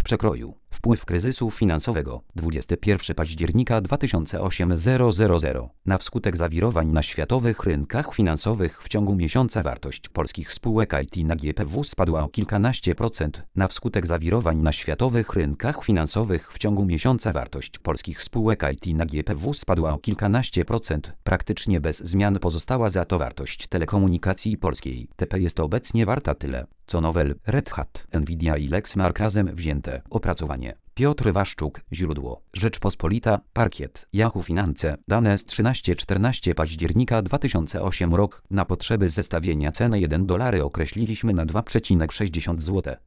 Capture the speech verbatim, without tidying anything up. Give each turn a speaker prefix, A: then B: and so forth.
A: przekroju. Wpływ kryzysu finansowego. dwudziestego pierwszego października dwa tysiące osiemnastego. Na wskutek zawirowań na światowych rynkach finansowych w ciągu miesiąca wartość polskich spółek I T na G P W spadła o kilkanaście procent. Na wskutek zawirowań na światowych rynkach finansowych w ciągu miesiąca wartość polskich spółek I T na G P W spadła o kilkanaście procent. Praktycznie bez zmian pozostała za to wartość telekomunikacji polskiej. T P jest obecnie warta tyle, co Novell, Red Hat, Nvidia i Lexmark razem wzięte. Opracowanie. Piotr Waszczuk. Źródło. Rzeczpospolita. Parkiet. Yahoo Finance. Dane z trzynastego czternastego października dwa tysiące ósmego rok. Na potrzeby zestawienia ceny jeden dolar określiliśmy na dwa przecinek sześćdziesiąt zł.